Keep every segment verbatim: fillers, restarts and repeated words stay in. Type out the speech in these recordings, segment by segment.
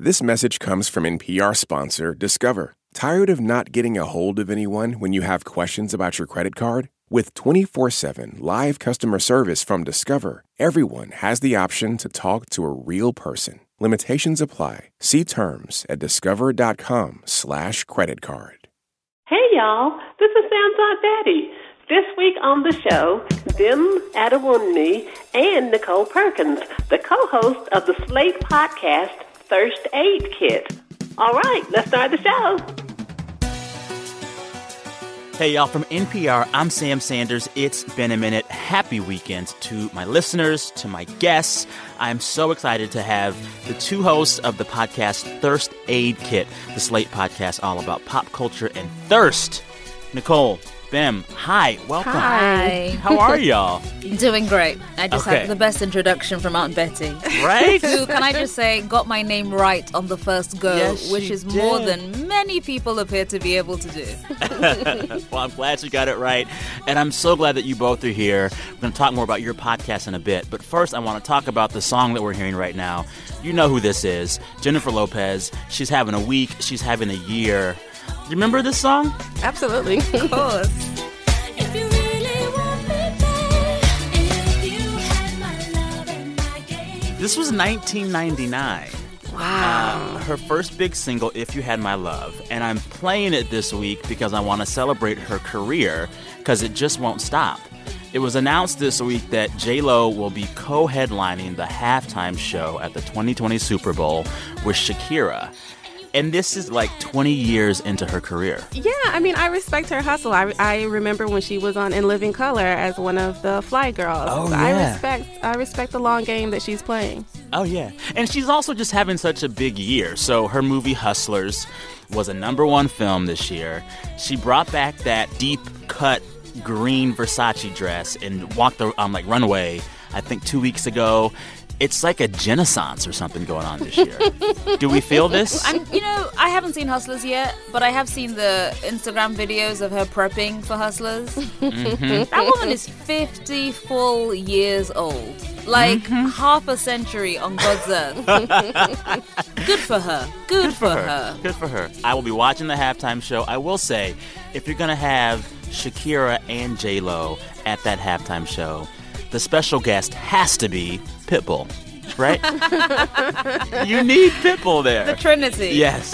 This message comes from N P R sponsor Discover. Tired of not getting a hold of anyone when you have questions about your credit card? With twenty-four seven live customer service from Discover, everyone has the option to talk to a real person. Limitations apply. See terms at discover.com slash credit card. Hey, y'all. This is Sam's Aunt Betty. This week on the show, Bim Adewunmi and Nicole Perkins, the co-host of the Slate podcast, First Aid Kit. All right, let's start the show. Hey, y'all, from N P R, I'm Sam Sanders. It's been a minute. Happy weekend to my listeners, to my guests. I'm so excited to have the two hosts of the podcast First Aid Kit, the Slate podcast all about pop culture and thirst. Nicole, Bim, hi, welcome. Hi. How are y'all? Doing great. I just Okay. had the best introduction from Aunt Betty. Right? Who, can I just say, got my name right on the first go, Yes, which she is more did. than many people appear to be able to do. Well, I'm glad you got it right. And I'm so glad that you both are here. We're going to talk more about your podcast in a bit. But first, I want to talk about the song that we're hearing right now. You know who this is. Jennifer Lopez. She's having a week. She's having a year. You remember this song? Absolutely. Of course. This was nineteen ninety-nine. Wow. Uh, her first big single, If You Had My Love. And I'm playing it this week because I want to celebrate her career because it just won't stop. It was announced this week that J-Lo will be co-headlining the halftime show at the twenty twenty Super Bowl with Shakira. And this is like twenty years into her career. Yeah, I mean, I respect her hustle. I, I remember when she was on In Living Color as one of the Fly Girls. Oh, So yeah. I respect I respect the long game that she's playing. Oh, yeah. And she's also just having such a big year. So her movie Hustlers was a number one film this year. She brought back that deep cut green Versace dress and walked the um, like runway, I think, two weeks ago. It's like a Genaissance or something going on this year. Do we feel this? I'm, you know, I haven't seen Hustlers yet, but I have seen the Instagram videos of her prepping for Hustlers. Mm-hmm. That woman is fifty full years old. Like Mm-hmm. half a century on God's earth. Good for her. Good, for, her. Good for her. I will be watching the halftime show. I will say, if you're going to have Shakira and J-Lo at that halftime show, the special guest has to be Pitbull, right? You need Pitbull there. The Trinity. Yes.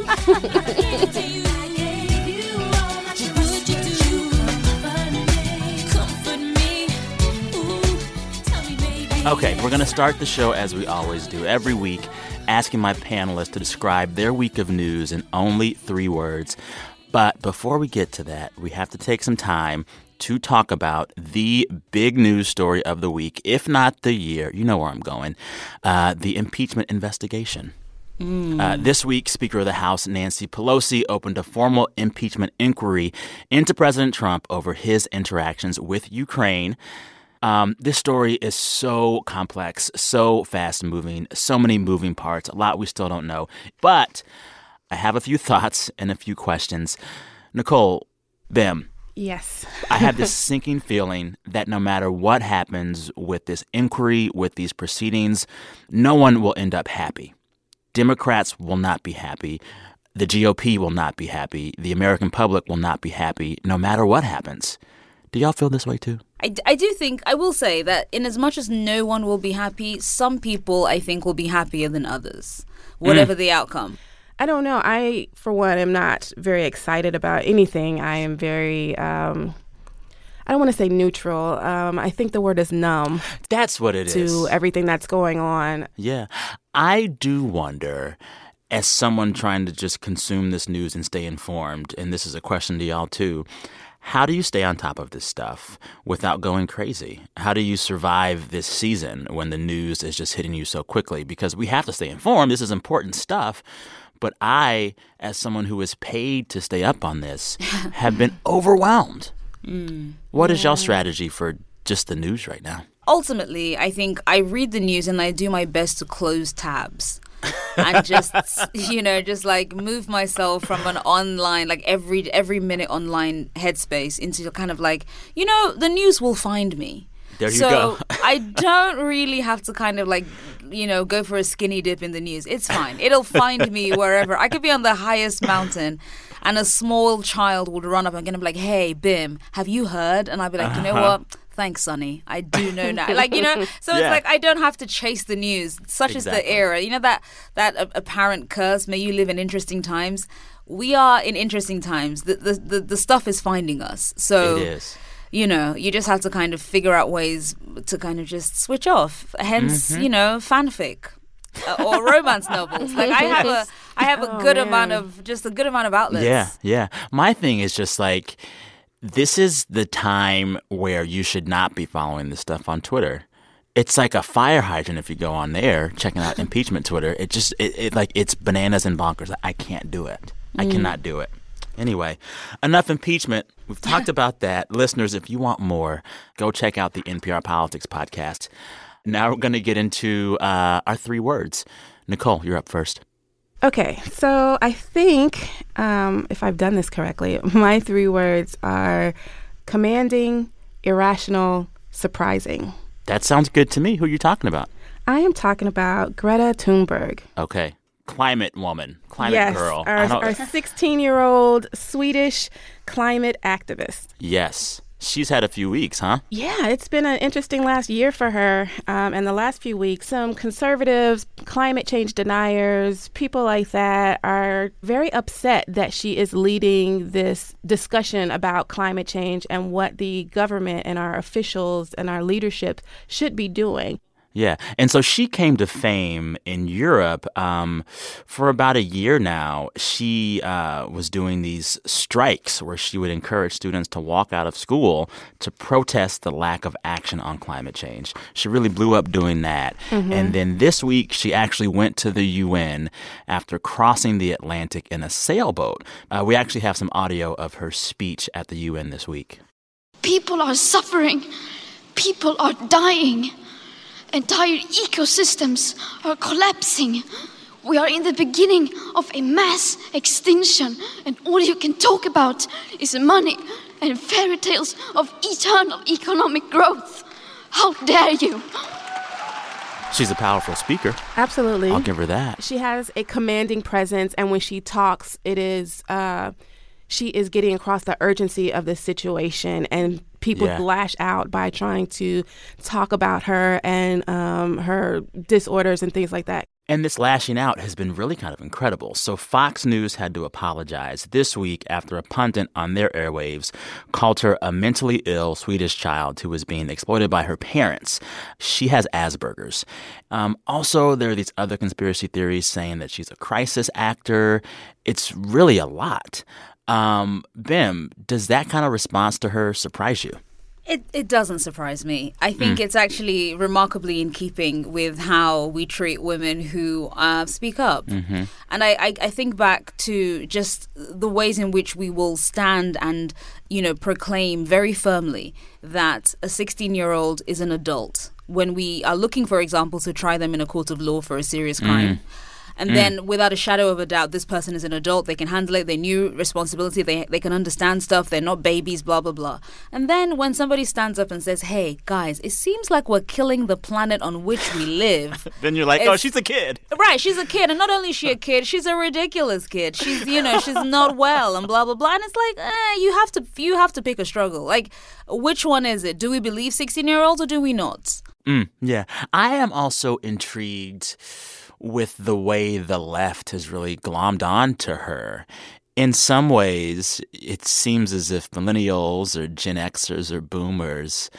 Okay, we're going to start the show as we always do every week, asking my panelists to describe their week of news in only three words. But before we get to that, we have to take some time to talk about the big news story of the week, if not the year. You know where I'm going. Uh, the impeachment investigation. Mm. Uh, this week, Speaker of the House Nancy Pelosi opened a formal impeachment inquiry into President Trump over his interactions with Ukraine. Um, this story is so complex, so fast-moving, so many moving parts, a lot we still don't know. But I have a few thoughts and a few questions. Nicole, Bim. Yes. I have this sinking feeling that no matter what happens with this inquiry, with these proceedings, no one will end up happy. Democrats will not be happy. The G O P will not be happy. The American public will not be happy, no matter what happens. Do y'all feel this way, too? I, I do think, I will say that in as much as no one will be happy, some people, I think, will be happier than others, whatever Mm. the outcome. I don't know. I, for one, am not very excited about anything. I am very, um, I don't want to say neutral. Um, I think the word is numb. That's what it to is. To everything that's going on. Yeah. I do wonder, as someone trying to just consume this news and stay informed, and this is a question to y'all, too, how do you stay on top of this stuff without going crazy? How do you survive this season when the news is just hitting you so quickly? Because we have to stay informed. This is important stuff. But I, as someone who is paid to stay up on this, have been overwhelmed. Mm, what yeah. is y'all's strategy for just the news right now? Ultimately, I think I read the news and I do my best to close tabs. And just, you know, just like move myself from an online, like every every minute online headspace into kind of like, you know, the news will find me. There you so go. I don't really have to kind of like you know, go for a skinny dip in the news. It's fine. It'll find me wherever. I could be on the highest mountain and a small child would run up and be like, hey, Bim, have you heard? And I'd be like, you know Uh-huh. what? Thanks, Sonny. I do know now. Like, you know, so Yeah. it's like I don't have to chase the news. Such is Exactly. the era. You know that that uh, apparent curse, may you live in interesting times. We are in interesting times. The the the, the stuff is finding us. So It is. you know, you just have to kind of figure out ways to kind of just switch off. Hence, Mm-hmm. you know, fanfic uh, or romance novels. Like I have a I have a Oh, good man. amount of just a good amount of outlets. Yeah, yeah. My thing is just like, this is the time where you should not be following this stuff on Twitter. It's like a fire hydrant if you go on there checking out impeachment Twitter. It just, it, it like, it's bananas and bonkers. I can't do it. I cannot do it. Anyway, enough impeachment. We've talked about that. Listeners, if you want more, go check out the N P R Politics podcast. Now we're going to get into uh, our three words. Nicole, you're up first. Okay, so I think, um, if I've done this correctly, my three words are commanding, irrational, surprising. That sounds good to me. Who are you talking about? I am talking about Greta Thunberg. Okay. Climate woman. Climate yes, girl. I our don't- our sixteen-year-old Swedish climate activist. Yes. She's had a few weeks, huh? Yeah, it's been an interesting last year for her. Um, and the last few weeks, some conservatives, climate change deniers, people like that are very upset that she is leading this discussion about climate change and what the government and our officials and our leadership should be doing. Yeah. And so she came to fame in Europe um, for about a year now. She uh, was doing these strikes where she would encourage students to walk out of school to protest the lack of action on climate change. She really blew up doing that. Mm-hmm. And then this week, she actually went to the U N after crossing the Atlantic in a sailboat. Uh, we actually have some audio of her speech at the U N this week. People are suffering. People are dying. Entire ecosystems are collapsing. We are in the beginning of a mass extinction, and all you can talk about is money and fairy tales of eternal economic growth. How dare you? She's a powerful speaker. Absolutely. I'll give her that. She has a commanding presence, and when she talks, it is uh, she is getting across the urgency of the situation, and people Yeah. lash out by trying to talk about her and um, her disorders and things like that. And this lashing out has been really kind of incredible. So Fox News had to apologize this week after a pundit on their airwaves called her a mentally ill Swedish child who was being exploited by her parents. She has Asperger's. Um, also, there are these other conspiracy theories saying that she's a crisis actor. It's really a lot. Um, Bim, does that kind of response to her surprise you? It it doesn't surprise me. I think Mm. it's actually remarkably in keeping with how we treat women who uh, speak up. Mm-hmm. And I, I, I think back to just the ways in which we will stand and, you know, proclaim very firmly that a sixteen-year-old is an adult when we are looking, for example, to try them in a court of law for a serious crime. Mm. And then, without a shadow of a doubt, this person is an adult. They can handle it. They knew responsibility. They they can understand stuff. They're not babies, blah, blah, blah. And then when somebody stands up and says, hey, guys, it seems like we're killing the planet on which we live. Then you're like, oh, It's- she's a kid. Right, she's a kid. And not only is she a kid, she's a ridiculous kid. She's, you know, she's not well and blah, blah, blah. And it's like, eh, you have to you have to pick a struggle. Like, which one is it? Do we believe sixteen-year-olds or do we not? Mm, yeah. I am also intrigued with the way the left has really glommed on to her. In some ways, it seems as if millennials or Gen Xers or boomers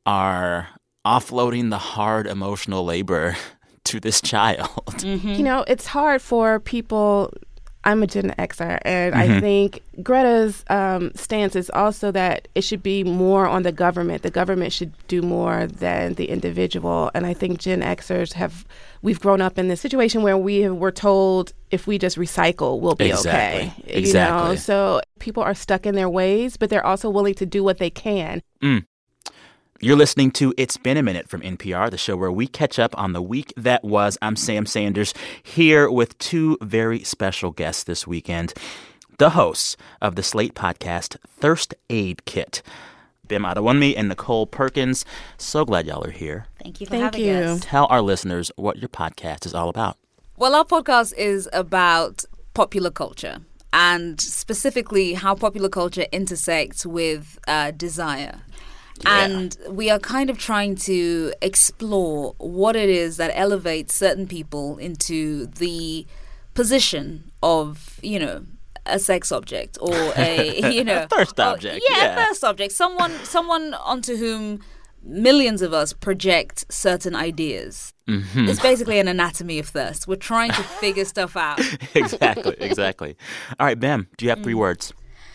are offloading the hard emotional labor to this child. You know, it's hard for people. I'm a Gen Xer, and Mm-hmm. I think Greta's um, stance is also that it should be more on the government. The government should do more than the individual. And I think Gen Xers have, we've grown up in this situation where we were told if we just recycle, we'll be Exactly. okay. Exactly. You know, so people are stuck in their ways, but they're also willing to do what they can. Mm. You're listening to It's Been a Minute from N P R, the show where we catch up on the week that was. I'm Sam Sanders, here with two very special guests this weekend, the hosts of the Slate podcast Thirst Aid Kit. Bim Adewunmi and Nicole Perkins. So glad y'all are here. Thank you for Thank having you. us. Tell our listeners what your podcast is all about. Well, our podcast is about popular culture, and specifically how popular culture intersects with uh, desire. Yeah. And we are kind of trying to explore what it is that elevates certain people into the position of, you know, a sex object or a, you know, A thirst or- object, Yeah, yeah. a thirst object. Someone, someone onto whom millions of us project certain ideas. Mm-hmm. It's basically an anatomy of thirst. We're trying to figure stuff out. exactly, exactly. All right, Bim, do you have three words?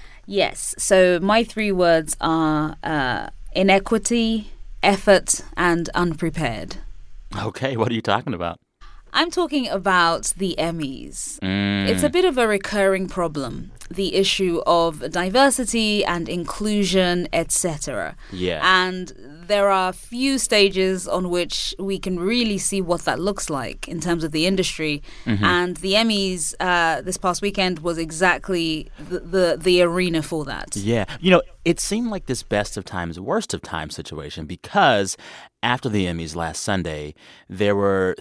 Yes. So my three words are uh, inequity, effort, and unprepared. Okay, what are you talking about? I'm talking about the Emmys. Mm. It's a bit of a recurring problem, the issue of diversity and inclusion, et cetera. Yeah. And there are few stages on which we can really see what that looks like in terms of the industry. Mm-hmm. And the Emmys uh, this past weekend was exactly the, the, the arena for that. Yeah. You know, it seemed like this best of times, worst of times situation because after the Emmys last Sunday, there were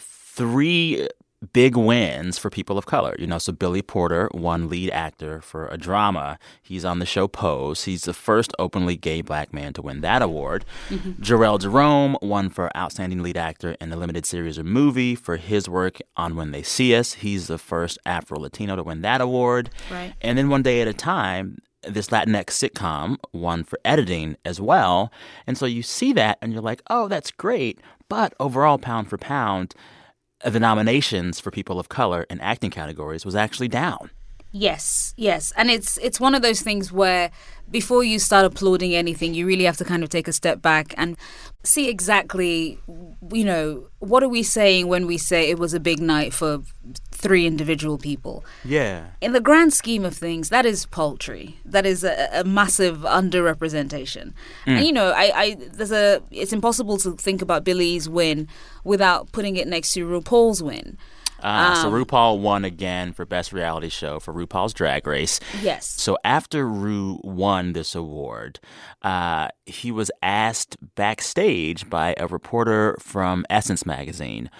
three big wins for people of color. You know, so Billy Porter won lead actor for a drama. He's on the show Pose. He's the first openly gay black man to win that award. Mm-hmm. Jarrell Jerome won for outstanding lead actor in a limited series or movie for his work on When They See Us. He's the first Afro-Latino to win that award. Right. And then One Day at a Time, this Latinx sitcom won for editing as well. And so you see that and you're like, oh, that's great. But overall, pound for pound, the nominations for people of color in acting categories was actually down. Yes, yes. And it's it's one of those things where before you start applauding anything, you really have to kind of take a step back and see exactly, you know, what are we saying when we say it was a big night for three individual people? Yeah. In the grand scheme of things, that is paltry. That is a, a massive underrepresentation. Mm. And, you know, I, I there's a it's impossible to think about Billy's win without putting it next to RuPaul's win. Uh, um, so RuPaul won again for Best Reality Show for RuPaul's Drag Race. Yes. So after Ru won this award, uh, he was asked backstage by a reporter from Essence magazine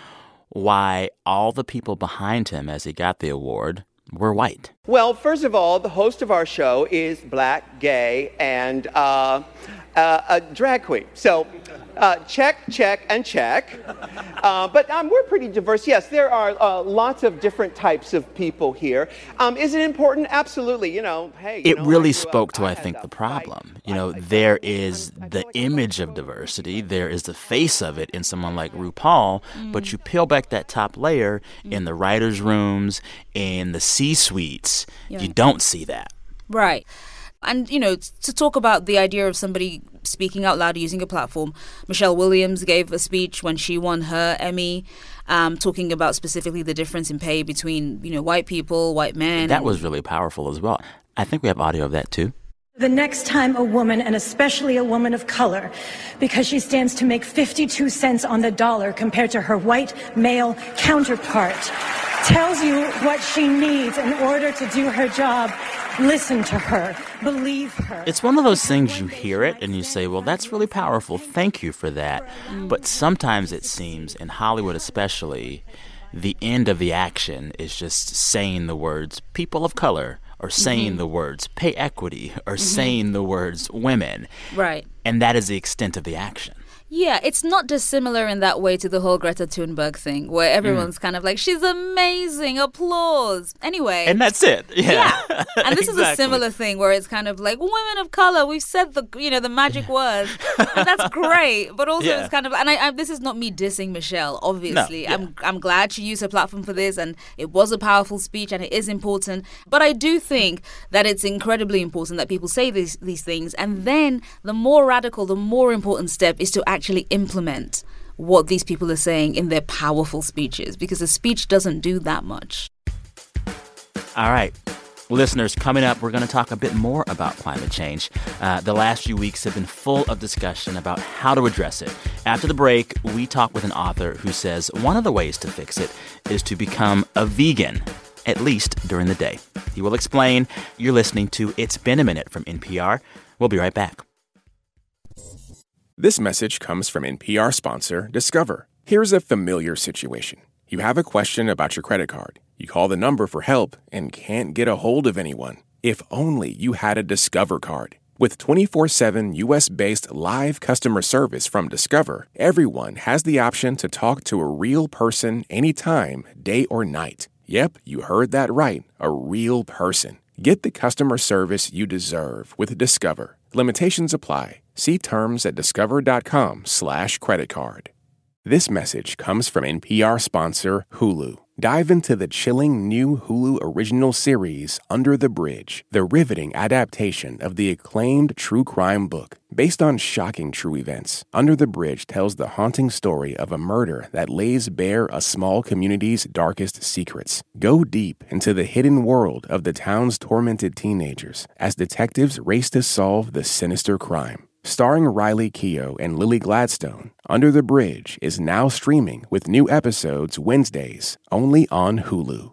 why all the people behind him as he got the award were white. Well, first of all, the host of our show is black, gay, and uh, uh, a drag queen. So uh, check, check, and check. Uh, but um, we're pretty diverse. Yes, there are uh, lots of different types of people here. Um, is it important? Absolutely. You know, hey. You It know, really I grew spoke up- to, I had think, a the fight. problem. You I- know, I- there I- is I feel the like a image lot of diversity. There is the face of it in someone like RuPaul. But you peel back that top layer in the writers' rooms, in the C-suites, Yeah. you don't see that. Right. And, you know, t- to talk about the idea of somebody speaking out loud using a platform, Michelle Williams gave a speech when she won her Emmy, um, talking about specifically the difference in pay between, you know, white people, white men. That was really powerful as well. I think we have audio of that, too. The next time a woman, and especially a woman of color, because she stands to make fifty-two cents on the dollar compared to her white male counterpart, tells you what she needs in order to do her job, listen to her, believe her. It's one of those things you hear it and you say, well, that's really powerful. Thank you for that. But sometimes it seems, in Hollywood especially, the end of the action is just saying the words people of color or saying Mm-hmm. the words pay equity or mm-hmm. saying the words women. Right. And that is the extent of the action. Yeah, it's not dissimilar in that way to the whole Greta Thunberg thing, where everyone's mm. kind of like, she's amazing, applause. Anyway. And that's it. Yeah. yeah. And this exactly. is a similar thing where it's kind of like, women of color, we've said the, you know, the magic words. And that's great. But also yeah. it's kind of, and I, I, this is not me dissing Michelle, obviously. No, yeah. I'm, I'm glad she used her platform for this, and it was a powerful speech, and it is important. But I do think that it's incredibly important that people say these, these things. And then the more radical, the more important step is to actually actually implement what these people are saying in their powerful speeches, because a speech doesn't do that much. All right. Listeners, coming up, we're going to talk a bit more about climate change. Uh, the last few weeks have been full of discussion about how to address it. After the break, we talk with an author who says one of the ways to fix it is to become a vegan, at least during the day. He will explain. You're listening to It's Been a Minute from N P R. We'll be right back. This message comes from N P R sponsor Discover. Here's a familiar situation. You have a question about your credit card. You call the number for help and can't get a hold of anyone. If only you had a Discover card. With twenty-four seven U S-based live customer service from Discover, everyone has the option to talk to a real person anytime, day or night. Yep, you heard that right, a real person. Get the customer service you deserve with Discover. Limitations apply. See terms at discover.com slash credit card. This message comes from N P R sponsor Hulu. Dive into the chilling new Hulu original series, Under the Bridge, the riveting adaptation of the acclaimed true crime book. Based on shocking true events, Under the Bridge tells the haunting story of a murder that lays bare a small community's darkest secrets. Go deep into the hidden world of the town's tormented teenagers as detectives race to solve the sinister crime. Starring Riley Keough and Lily Gladstone, Under the Bridge is now streaming with new episodes Wednesdays, only on Hulu.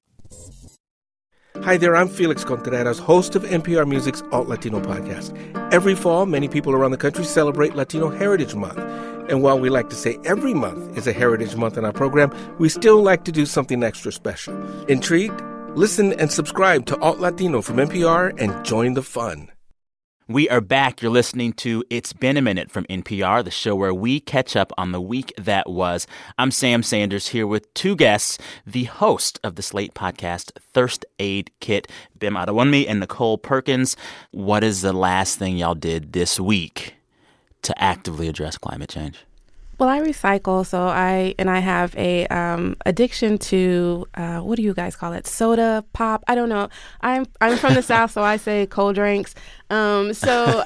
Hi there, I'm Felix Contreras, host of N P R Music's Alt Latino podcast. Every fall, many people around the country celebrate Latino Heritage Month. And while we like to say every month is a Heritage Month in our program, we still like to do something extra special. Intrigued? Listen and subscribe to Alt Latino from N P R and join the fun. We are back. You're listening to It's Been a Minute from N P R, the show where we catch up on the week that was. I'm Sam Sanders here with two guests, the host of the Slate podcast, Thirst Aid Kit, Bim Adewunmi and Nicole Perkins. What is the last thing y'all did this week to actively address climate change? Well, I recycle, so I and I have a um, addiction to uh, what do you guys call it? Soda, pop? I don't know. I'm I'm from the South, so I say cold drinks. Um, so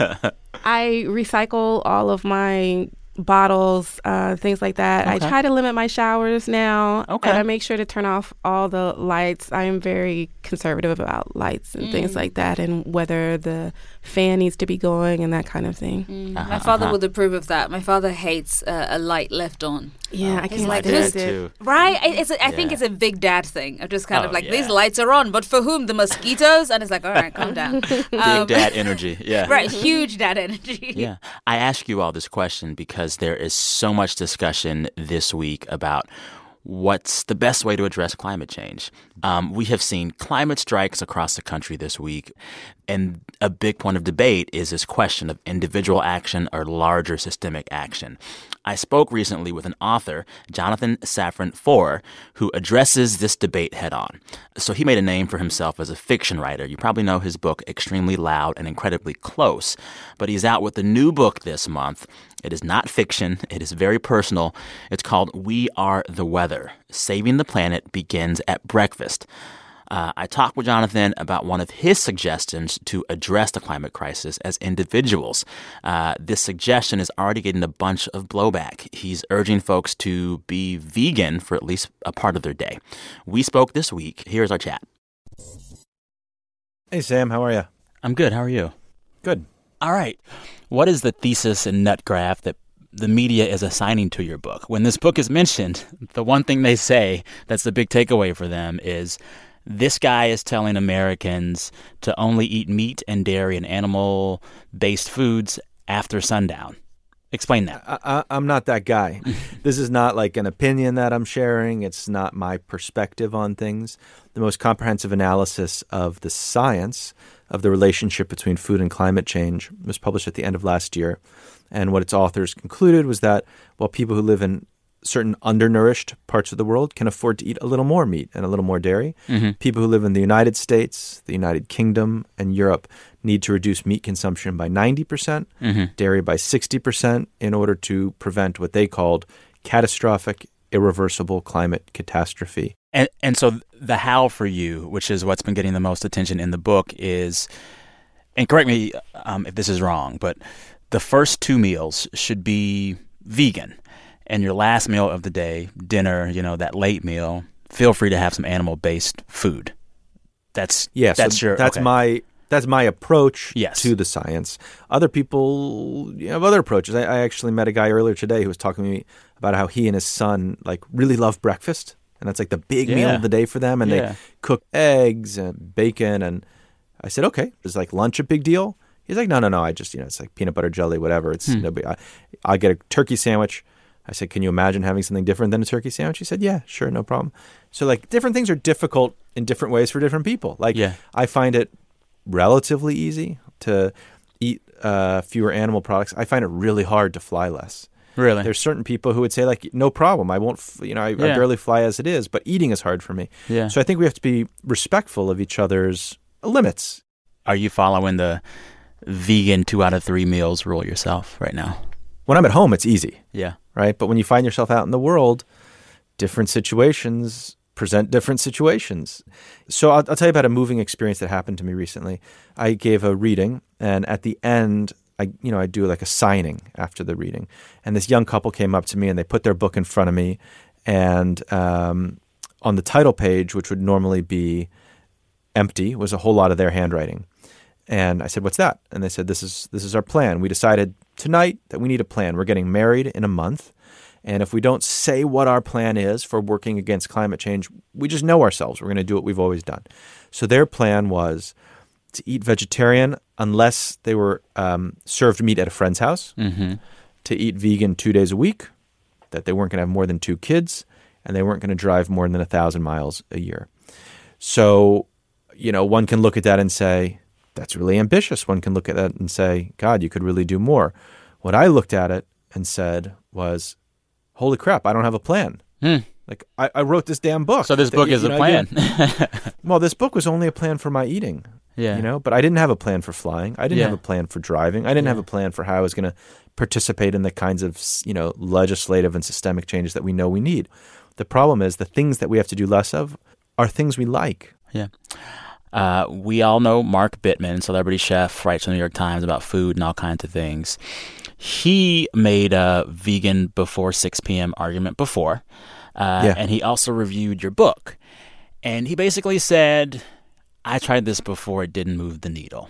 I recycle all of my bottles, uh, things like that. Okay. I try to limit my showers now. Okay. And I make sure to turn off all the lights. I am very conservative about lights and mm. things like that, and whether the fan needs to be going and that kind of thing. Mm. Uh-huh, my father uh-huh. would approve of that. My father hates uh, a light left on. Yeah, oh, I can't like stand this it. too. Right? It's a, I Yeah. think it's a big dad thing. I'm just kind Oh, of like, yeah. these lights are on, but for whom? The mosquitoes? And it's like, all right, calm down. Big Um, dad energy. Yeah. Right, huge dad energy. Yeah. I ask you all this question because there is so much discussion this week about what's the best way to address climate change. Um, we have seen climate strikes across the country this week, and a big point of debate is this question of individual action or larger systemic action. I spoke recently with an author, Jonathan Safran Foer, who addresses this debate head on. So he made a name for himself as a fiction writer. You probably know his book, Extremely Loud and Incredibly Close. But he's out with a new book this month. It is not fiction. It is very personal. It's called We Are the Weather. Saving the Planet Begins at Breakfast. Uh, I talked with Jonathan about one of his suggestions to address the climate crisis as individuals. Uh, this suggestion is already getting a bunch of blowback. He's urging folks to be vegan for at least a part of their day. We spoke this week. Here's our chat. Hey, Sam. How are you? I'm good. How are you? Good. All right. What is the thesis and nut graph that the media is assigning to your book? When this book is mentioned, the one thing they say that's the big takeaway for them is this guy is telling Americans to only eat meat and dairy and animal-based foods after sundown. Explain that. I, I, I'm not that guy. This is not like an opinion that I'm sharing. It's not my perspective on things. The most comprehensive analysis of the science of the relationship between food and climate change was published at the end of last year. And what its authors concluded was that while people who live in certain undernourished parts of the world can afford to eat a little more meat and a little more dairy, Mm-hmm. people who live in the United States, the United Kingdom, and Europe need to reduce meat consumption by ninety percent, Mm-hmm. dairy by sixty percent in order to prevent what they called catastrophic, irreversible climate catastrophe. And and so the how for you, which is what's been getting the most attention in the book, is, and correct me um, if this is wrong, but the first two meals should be vegan. And your last meal of the day, dinner, you know, that late meal, feel free to have some animal-based food. That's yeah, that's so your that's okay. my that's my approach Yes. to the science. Other people you know, have other approaches. I, I actually met a guy earlier today who was talking to me about how he and his son like really love breakfast, and that's like the big meal Yeah. of the day for them. And Yeah. they cook eggs and bacon. And I said, okay, is like lunch a big deal? He's like, no, no, no. I just, you know, it's like peanut butter jelly, whatever. It's Hmm. no big. I, I get a turkey sandwich. I said, can you imagine having something different than a turkey sandwich? He said, yeah, sure, no problem. So like different things are difficult in different ways for different people. Like Yeah. I find it relatively easy to eat uh, fewer animal products. I find it really hard to fly less. Really? There's certain people who would say like, no problem. I won't, f- you know, I, I Yeah. barely fly as it is, but eating is hard for me. Yeah. So I think we have to be respectful of each other's limits. Are you following the vegan two out of three meals rule yourself right now? When I'm at home, it's easy. Yeah. Right? But when you find yourself out in the world, different situations present different situations. So I'll, I'll tell you about a moving experience that happened to me recently. I gave a reading, and at the end, I you know I do like a signing after the reading, and this young couple came up to me and they put their book in front of me, and um, on the title page, which would normally be empty, was a whole lot of their handwriting. And I said, "What's that?" And they said, "This is this is our plan. We decided tonight that we need a plan. We're getting married in a month. And if we don't say what our plan is for working against climate change, we just know ourselves. We're going to do what we've always done." So their plan was to eat vegetarian unless they were um, served meat at a friend's house, Mm-hmm. to eat vegan two days a week, that they weren't going to have more than two kids, and they weren't going to drive more than a thousand miles a year. So, you know, one can look at that and say, that's really ambitious. One can look at that and say, God, you could really do more. What I looked at it and said was, holy crap, I don't have a plan. Hmm. Like, I, I wrote this damn book. So this that, book you is a know, plan. again- well, this book was only a plan for my eating. Yeah. You know, but I didn't have a plan for flying. I didn't Yeah. have a plan for driving. I didn't have a plan for how I was going to participate in the kinds of, you know, legislative and systemic changes that we know we need. The problem is the things that we have to do less of are things we like. Yeah. Uh, we all know Mark Bittman, celebrity chef, writes for the New York Times about food and all kinds of things. He made a vegan before six p.m. argument before, uh, Yeah. and he also reviewed your book. And he basically said, I tried this before, it didn't move the needle.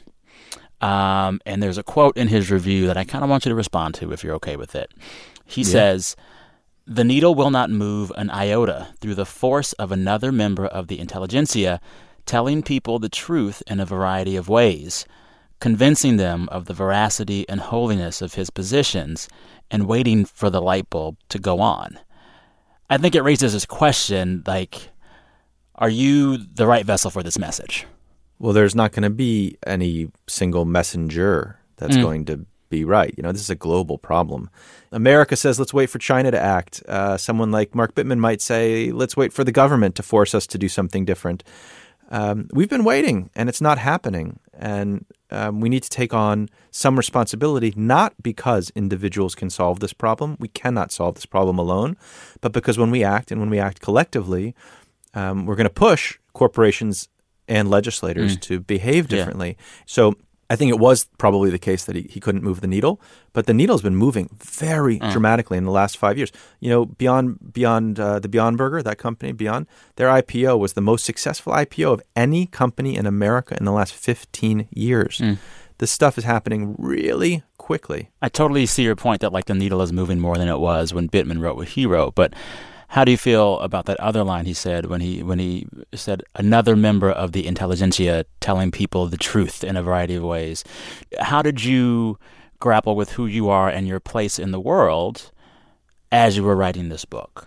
Um, and there's a quote in his review that I kind of want you to respond to if you're okay with it. He Yeah. says, "The needle will not move an iota through the force of another member of the intelligentsia telling people the truth in a variety of ways, convincing them of the veracity and holiness of his positions, and waiting for the light bulb to go on." I think it raises this question, like, are you the right vessel for this message? Well, there's not going to be any single messenger that's Mm. going to be right. You know, this is a global problem. America says, let's wait for China to act. Uh, someone like Mark Bittman might say, let's wait for the government to force us to do something different. Um, we've been waiting, and it's not happening. And um, we need to take on some responsibility, not because individuals can solve this problem. We cannot solve this problem alone. But because when we act, and when we act collectively, um, we're going to push corporations and legislators Mm. to behave Yeah. differently. So I think it was probably the case that he, he couldn't move the needle, but the needle's been moving very Mm. dramatically in the last five years. You know, Beyond Beyond uh, the Beyond Burger, that company, Beyond, their I P O was the most successful I P O of any company in America in the last fifteen years. Mm. This stuff is happening really quickly. I totally see your point that, like, the needle is moving more than it was when Bittman wrote what he wrote. But how do you feel about that other line he said when he when he said another member of the intelligentsia telling people the truth in a variety of ways? How did you grapple with who you are and your place in the world as you were writing this book?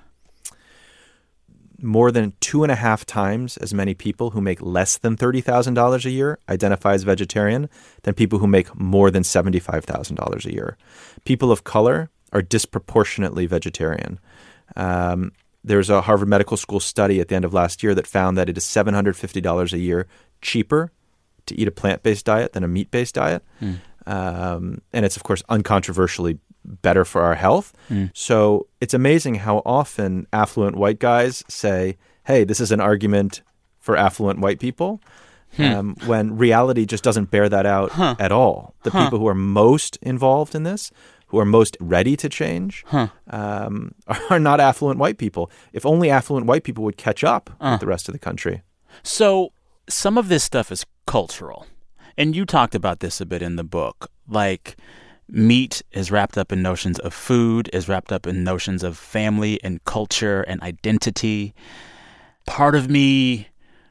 More than two and a half times as many people who make less than thirty thousand dollars a year identify as vegetarian than people who make more than seventy-five thousand dollars a year. People of color are disproportionately vegetarian. Um, there's a Harvard Medical School study at the end of last year that found that it is seven hundred fifty dollars a year cheaper to eat a plant-based diet than a meat-based diet. Mm. Um, and it's, of course, uncontroversially better for our health. Mm. So it's amazing how often affluent white guys say, hey, this is an argument for affluent white people, Hmm. um, when reality just doesn't bear that out Huh. at all. The Huh. people who are most involved in this, who are most ready to change, Huh. um, are not affluent white people. If only affluent white people would catch up Uh. with the rest of the country. So some of this stuff is cultural. And you talked about this a bit in the book. Like, meat is wrapped up in notions of food, is wrapped up in notions of family and culture and identity. Part of me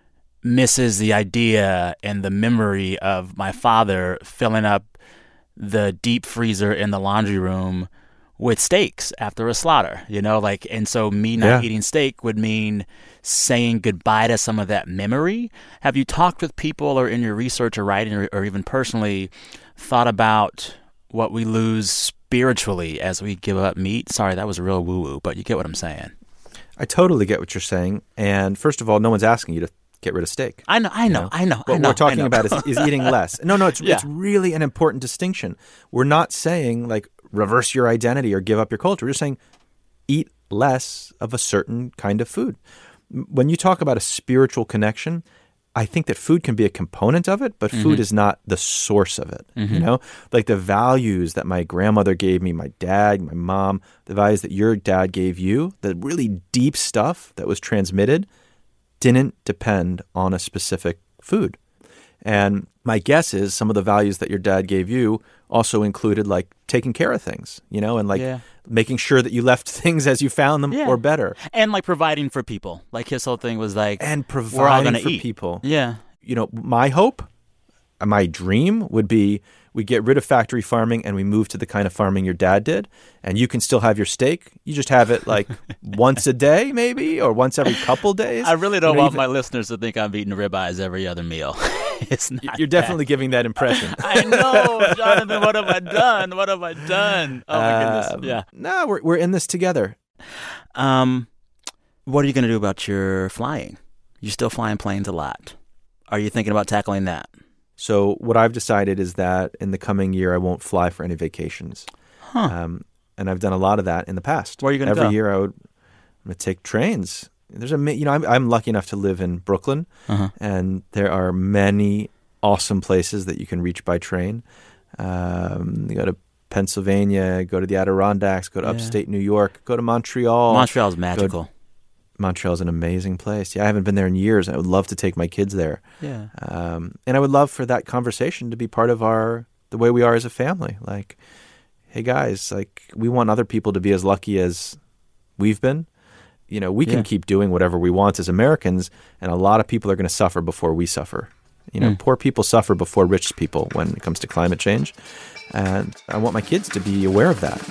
misses the idea and the memory of my father filling up the deep freezer in the laundry room with steaks after a slaughter, you know, like, and so me not Yeah. eating steak would mean saying goodbye to some of that memory. Have you talked with people or in your research or writing or, or even personally thought about what we lose spiritually as we give up meat? Sorry, that was real woo-woo, but you get what I'm saying. I totally get what you're saying. And first of all, no one's asking you to get rid of steak. I know, I know, You know? I know. What I know, we're talking I know. about is, is eating less. No, no, it's, Yeah. it's really an important distinction. We're not saying, like, reverse your identity or give up your culture. We're just saying eat less of a certain kind of food. When you talk about a spiritual connection, I think that food can be a component of it, but Mm-hmm. food is not the source of it. You know, like the values that my grandmother gave me, my dad, my mom, the values that your dad gave you, the really deep stuff that was transmitted didn't depend on a specific food. And my guess is some of the values that your dad gave you also included like taking care of things, you know, and like Yeah. making sure that you left things as you found them Yeah. or better. And like providing for people. Like his whole thing was like, And we're all providing gonna for eat. people. Yeah. You know, my hope, my dream would be we get rid of factory farming and we move to the kind of farming your dad did. And you can still have your steak. You just have it like once a day, maybe, or once every couple days. I really don't You know, want even- my listeners to think I'm eating ribeyes every other meal. It's not You're definitely giving that impression. I know, Jonathan. What have I done? What have I done? Oh my Um, goodness. Yeah. No, we're we're in this together. Um, what are you going to do about your flying? You're still flying planes a lot. Are you thinking about tackling that? So what I've decided is that in the coming year, I won't fly for any vacations. Huh. Um, and I've done a lot of that in the past. Where are you gonna Every go? year I would I'm going to take trains. There's a, ma- you know, I'm, I'm lucky enough to live in Brooklyn, Uh-huh. and there are many awesome places that you can reach by train. Um, you go to Pennsylvania, go to the Adirondacks, go to Yeah. upstate New York, go to Montreal. Montreal's magical. Montreal's an amazing place. Yeah, I haven't been there in years. I would love to take my kids there. Yeah. Um, and I would love for that conversation to be part of our the way we are as a family. Like, hey guys, like we want other people to be as lucky as we've been. You know, we can Yeah. keep doing whatever we want as Americans, and a lot of people are going to suffer before we suffer. You know, Mm. poor people suffer before rich people when it comes to climate change. And I want my kids to be aware of that.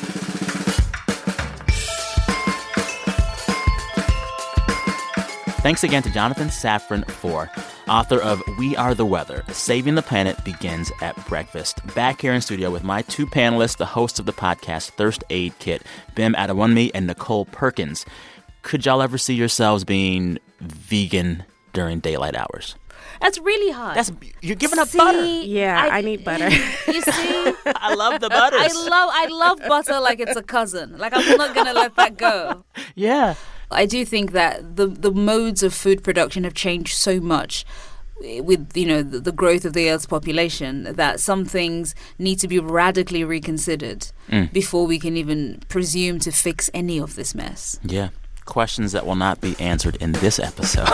Thanks again to Jonathan Safran Foer, author of We Are the Weather, Saving the Planet Begins at Breakfast. Back here in studio with my two panelists, the hosts of the podcast Thirst Aid Kit, Bim Adewunmi and Nicole Perkins. Could y'all ever see yourselves being vegan during daylight hours? That's really hard. That's you're giving up See, butter. Yeah, I, need butter. You see, I love the butters. I love I love butter like it's a cousin. Like I'm not gonna let that go. Yeah. I do think that the the modes of food production have changed so much with, you know, the, the growth of the Earth's population that some things need to be radically reconsidered Mm. before we can even presume to fix any of this mess. Yeah. Questions that will not be answered in this episode.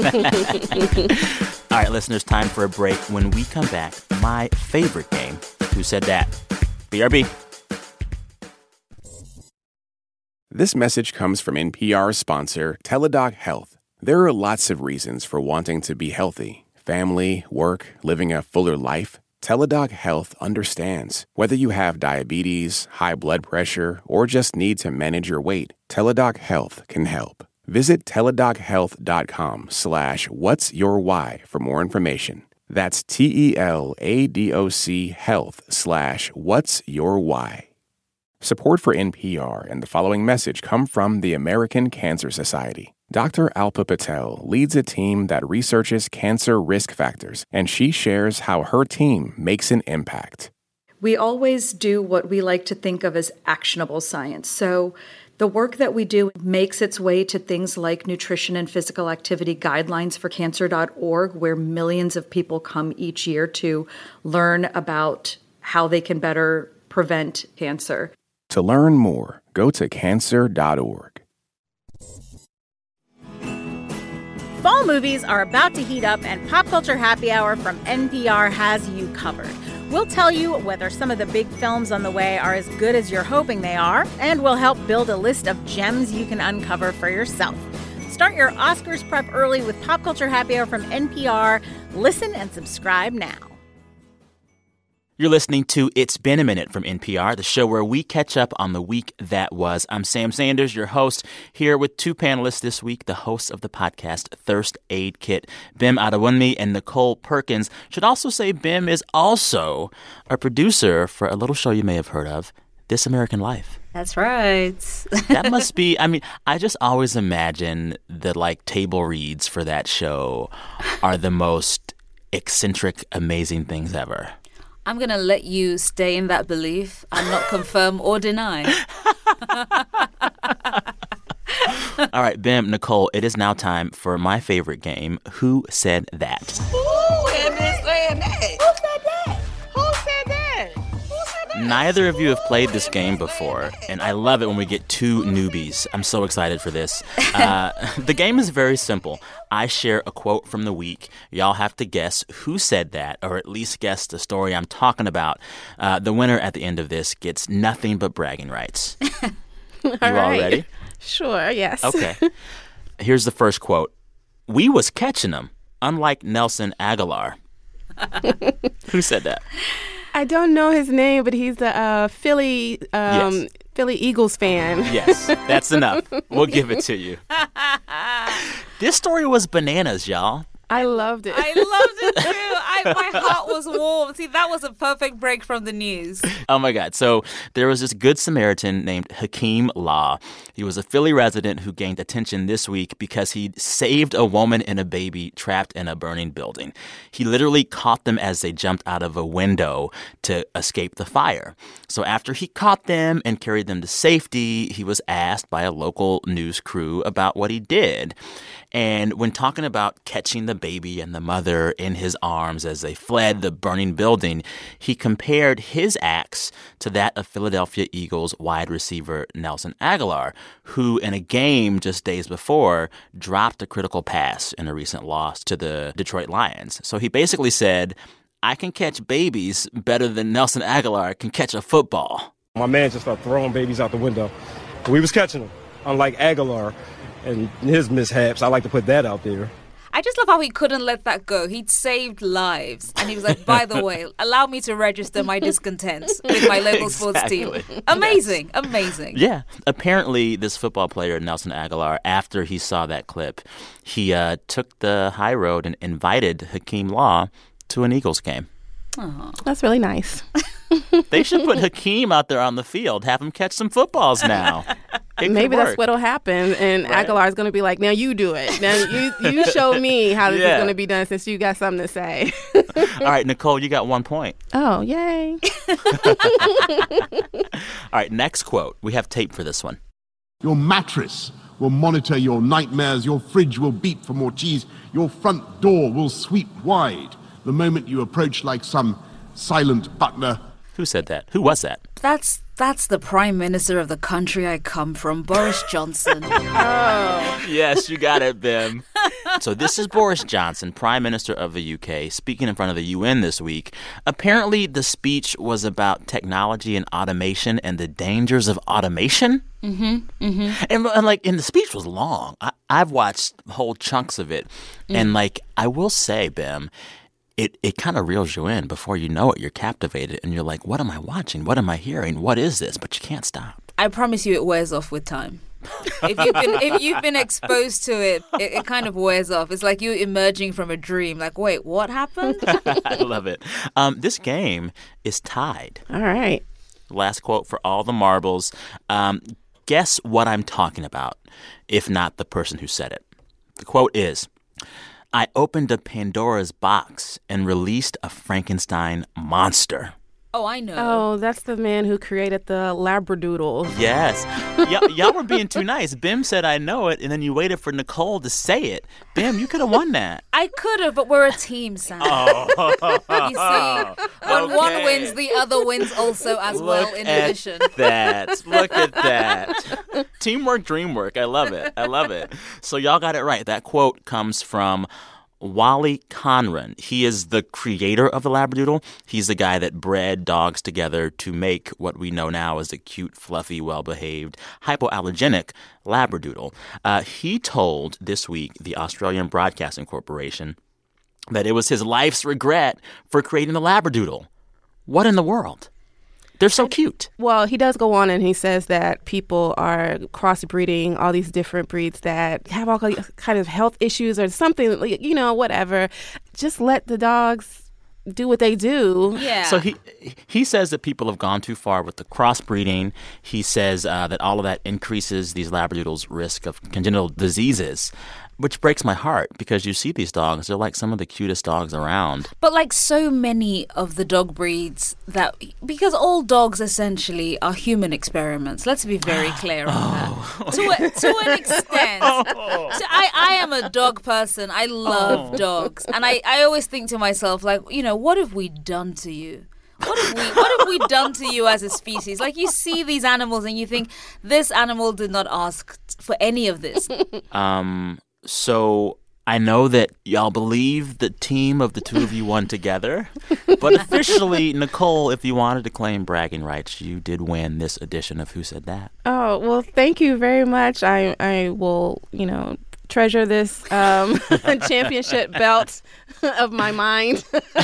All right, listeners, time for a break. When we come back, my favorite game, Who Said That? B R B. This message comes from N P R sponsor Teladoc Health. There are lots of reasons for wanting to be healthy. Family, work, living a fuller life. Teladoc Health understands. Whether you have diabetes, high blood pressure, or just need to manage your weight, Teladoc Health can help. Visit teladochealth.com slash what's your why for more information. That's T-E-L-A-D-O-C health slash what's your why. Support for N P R and the following message come from the American Cancer Society. Doctor Alpa Patel leads a team that researches cancer risk factors, and she shares how her team makes an impact. We always do what we like to think of as actionable science. So the work that we do makes its way to things like nutrition and physical activity guidelines for cancer dot org, where millions of people come each year to learn about how they can better prevent cancer. To learn more, go to cancer dot org. Fall movies are about to heat up, and Pop Culture Happy Hour from N P R has you covered. We'll tell you whether some of the big films on the way are as good as you're hoping they are, and we'll help build a list of gems you can uncover for yourself. Start your Oscars prep early with Pop Culture Happy Hour from N P R. Listen and subscribe now. You're listening to It's Been a Minute from N P R, the show where we catch up on the week that was. I'm Sam Sanders, your host, here with two panelists this week, the hosts of the podcast Thirst Aid Kit, Bim Adewunmi and Nichole Perkins. Should also say Bim is also a producer for a little show you may have heard of, This American Life. That's right. That must be, I mean, I just always imagine the, like, table reads for that show are the most eccentric, amazing things ever. I'm going to let you stay in that belief and not confirm or deny. All right, Bim, Nichole, it is now time for my favorite game, Who Said That? Who am I saying that? Who said that? Who said that? Who said that? Neither of you have played this game before, and I love it when we get two newbies. I'm so excited for this. Uh, the game is very simple. I share a quote from the week. Y'all have to guess who said that, or at least guess the story I'm talking about. Uh, the winner at the end of this gets nothing but bragging rights. all you right. all ready? Sure, yes. Okay. Here's the first quote. We was catching them, unlike Nelson Aguilar. Who said that? I don't know his name, but he's the uh, Philly um, Yes. Philly Eagles fan. Yes, that's enough. We'll give it to you. This story was bananas, y'all. I loved it. I loved it too. I, my heart was warm. See, that was a perfect break from the news. Oh, my God. So there was this good Samaritan named Hakeem Law. He was a Philly resident who gained attention this week because he saved a woman and a baby trapped in a burning building. He literally caught them as they jumped out of a window to escape the fire. So after he caught them and carried them to safety, he was asked by a local news crew about what he did. And when talking about catching the baby and the mother in his arms as they fled the burning building, he compared his acts to that of Philadelphia Eagles wide receiver Nelson Aguilar, who in a game just days before dropped a critical pass in a recent loss to the Detroit Lions. So he basically said, I can catch babies better than Nelson Aguilar can catch a football. My man just started throwing babies out the window. We was catching them, unlike Aguilar and his mishaps. I like to put that out there. I just love how he couldn't let that go. He'd saved lives. And he was like, by the way, allow me to register my discontent with my local Exactly. sports team. Amazing. Yes. Amazing. Yeah. Apparently, this football player, Nelson Aguilar, after he saw that clip, he uh, took the high road and invited Hakeem Law to an Eagles game. Aww. That's really nice. They should put Hakeem out there on the field, have him catch some footballs now. It Maybe that's what'll happen, and right. Aguilar's going to be like, now you do it. Now you you show me how this yeah. is going to be done since you got something to say. All right, Nichole, you got one point. Oh, yay. All right, next quote. We have tape for this one. Your mattress will monitor your nightmares. Your fridge will beat for more cheese. Your front door will sweep wide the moment you approach like some silent butler. Who said that? Who was that? That's that's the Prime Minister of the country I come from, Boris Johnson. Oh. Yes, you got it, Bim. So this is Boris Johnson, Prime Minister of the U K, speaking in front of the U N this week. Apparently, the speech was about technology and automation and the dangers of automation. Mm-hmm, mm-hmm. And, and, like, and the speech was long. I, I've watched whole chunks of it. Mm. And, like, I will say, Bim, It it kind of reels you in. Before you know it, you're captivated. And you're like, what am I watching? What am I hearing? What is this? But you can't stop. I promise you it wears off with time. if, you've been, if you've been exposed to it, it, it kind of wears off. It's like you emerging from a dream. Like, wait, what happened? I love it. Um, this game is tied. All right. Last quote for all the marbles. Um, guess what I'm talking about, if not the person who said it. The quote is, I opened a Pandora's box and released a Frankenstein monster. Oh, I know. Oh, that's the man who created the Labradoodles. Yes. Y- y'all were being too nice. Bim said, I know it, and then you waited for Nichole to say it. Bim, you could have won that. I could have, but we're a team, Sam. Oh. You see, when okay. one wins, the other wins also as Look well, in at addition. that. Look at that. Teamwork, dreamwork. I love it. I love it. So y'all got it right. That quote comes from Wally Conran. He is the creator of the Labradoodle. He's the guy that bred dogs together to make what we know now as a cute, fluffy, well-behaved, hypoallergenic Labradoodle. Uh, he told this week the Australian Broadcasting Corporation that it was his life's regret for creating the Labradoodle. What in the world? They're so cute. Well, he does go on and he says that people are crossbreeding all these different breeds that have all kind of health issues or something, you know, whatever. Just let the dogs do what they do. Yeah. So he he says that people have gone too far with the crossbreeding. He says uh, that all of that increases these Labradoodles' risk of congenital diseases, which breaks my heart because you see these dogs. They're like some of the cutest dogs around. But like so many of the dog breeds that, because all dogs essentially are human experiments. Let's be very clear on oh. that. To, a, to an extent. Oh. So I, I am a dog person. I love Oh. dogs. And I, I always think to myself, like, you know, what have we done to you? What have we what have we done to you as a species? Like, you see these animals and you think, this animal did not ask for any of this. Um... So I know that y'all believe the team of the two of you won together, but officially, Nicole, if you wanted to claim bragging rights, you did win this edition of Who Said That? Oh, well, thank you very much. I, I will, you know, treasure this um, championship belt of my mind.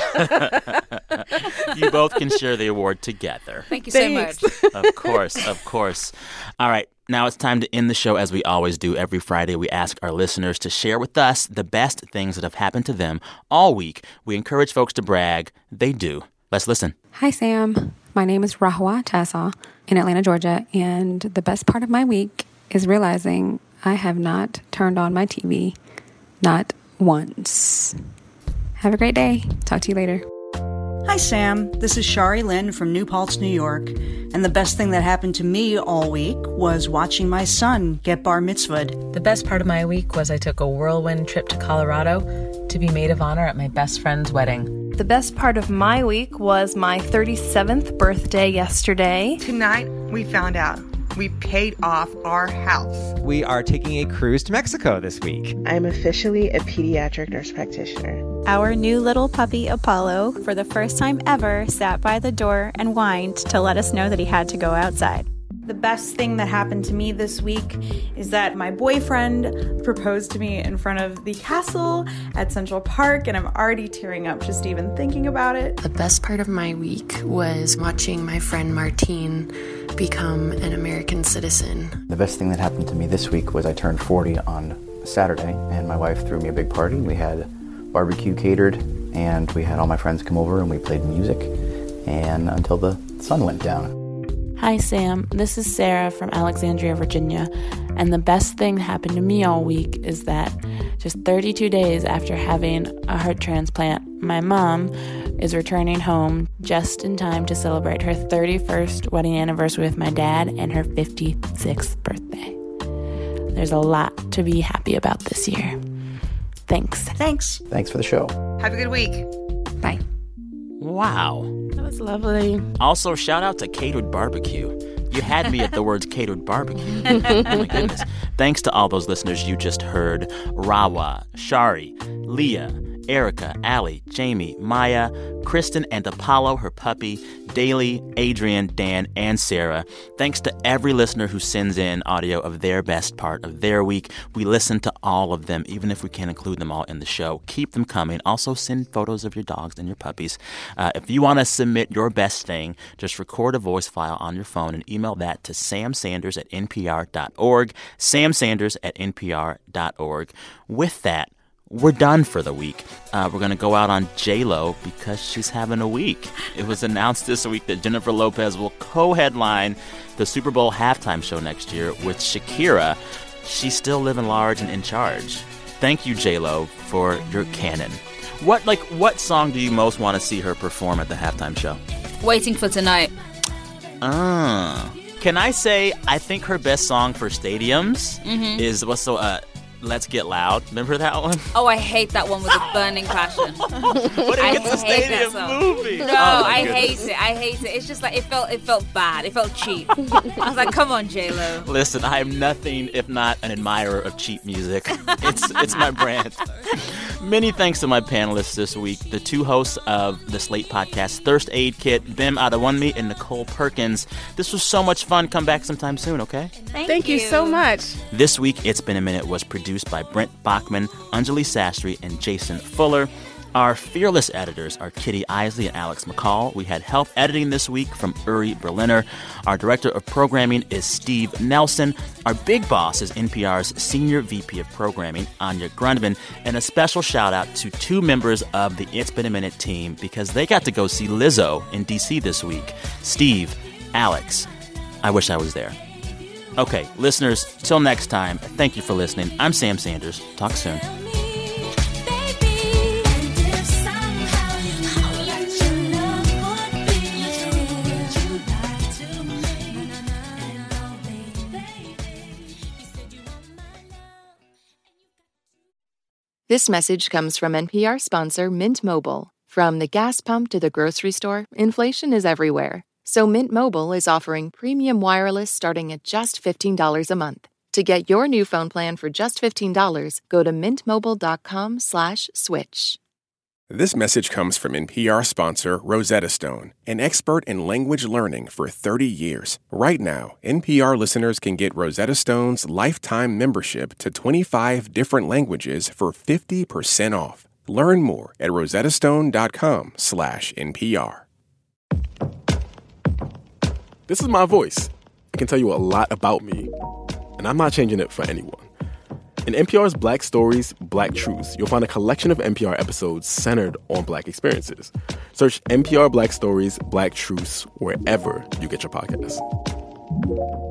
You both can share the award together. Thank you Thanks. so much. Of course, of course. All right. Now it's time to end the show as we always do. Every Friday, we ask our listeners to share with us the best things that have happened to them all week. We encourage folks to brag. They do. Let's listen. Hi, Sam. My name is Rahwa Tassa in Atlanta, Georgia, and the best part of my week is realizing I have not turned on my T V, not once. Have a great day. Talk to you later. Hi, Sam. This is Shari Lynn from New Paltz, New York. And the best thing that happened to me all week was watching my son get bar mitzvahed. The best part of my week was I took a whirlwind trip to Colorado to be maid of honor at my best friend's wedding. The best part of my week was my thirty-seventh birthday yesterday. Tonight, we found out we paid off our house. We are taking a cruise to Mexico this week. I'm officially a pediatric nurse practitioner. Our new little puppy, Apollo, for the first time ever, sat by the door and whined to let us know that he had to go outside. The best thing that happened to me this week is that my boyfriend proposed to me in front of the castle at Central Park, and I'm already tearing up just even thinking about it. The best part of my week was watching my friend Martine become an American citizen. The best thing that happened to me this week was I turned forty on Saturday, and my wife threw me a big party. We had barbecue catered, and we had all my friends come over, and we played music, and until the sun went down. Hi, Sam. This is Sarah from Alexandria, Virginia. And the best thing that happened to me all week is that just thirty-two days after having a heart transplant, my mom is returning home just in time to celebrate her thirty-first wedding anniversary with my dad and her fifty-sixth birthday. There's a lot to be happy about this year. Thanks. Thanks. Thanks for the show. Have a good week. Bye. Wow. That was lovely. Also, shout out to Catered Barbecue. You had me at the words catered barbecue. Oh, my goodness. Thanks to all those listeners you just heard. Rawa, Shari, Leah, Erica, Allie, Jamie, Maya, Kristen, and Apollo, her puppy, Daly, Adrian, Dan, and Sarah. Thanks to every listener who sends in audio of their best part of their week. We listen to all of them, even if we can't include them all in the show. Keep them coming. Also, send photos of your dogs and your puppies. Uh, if you want to submit your best thing, just record a voice file on your phone and email that to samsanders at npr dot org. samsanders at npr dot org. With that, we're done for the week. Uh, we're going to go out on J-Lo because she's having a week. It was announced this week that Jennifer Lopez will co-headline the Super Bowl halftime show next year with Shakira. She's still living large and in charge. Thank you, J-Lo, for your canon. What, like, what song do you most want to see her perform at the halftime show? Waiting for Tonight. Ah. Can I say I think her best song for stadiums Mhm. is what's so uh Let's Get Loud. Remember that one? Oh, I hate that one with a burning passion. But it's a stadium movie. No, Oh, my I goodness. hate it. I hate it. It's just like it felt it felt bad. It felt cheap. I was like, come on, J-Lo. Listen, I am nothing if not an admirer of cheap music. It's it's my brand. Many thanks to my panelists this week, the two hosts of the Slate podcast, Thirst Aid Kit, Bim Adewunmi and Nicole Perkins. This was so much fun. Come back sometime soon, okay? Thank, Thank you. you so much. This week, It's Been a Minute was produced by Brent Bachman, Anjali Sastry, and Jason Fuller. Our fearless editors are Kitty Isley and Alex McCall. We had help editing this week from Uri Berliner. Our director of programming is Steve Nelson. Our big boss is N P R's senior V P of programming, Anya Grundman. And a special shout out to two members of the It's Been a Minute team because they got to go see Lizzo in D C this week. Steve, Alex, I wish I was there. Okay, listeners, till next time, thank you for listening. I'm Sam Sanders. Talk soon. This message comes from N P R sponsor Mint Mobile. From the gas pump to the grocery store, inflation is everywhere. So Mint Mobile is offering premium wireless starting at just fifteen dollars a month. To get your new phone plan for just fifteen dollars, go to mintmobile.com slash switch. This message comes from N P R sponsor Rosetta Stone, an expert in language learning for thirty years. Right now, N P R listeners can get Rosetta Stone's lifetime membership to twenty-five different languages for fifty percent off. Learn more at rosettastone.com slash NPR. This is my voice. It can tell you a lot about me, and I'm not changing it for anyone. In N P R's Black Stories, Black Truths, you'll find a collection of N P R episodes centered on Black experiences. Search N P R Black Stories, Black Truths wherever you get your podcasts.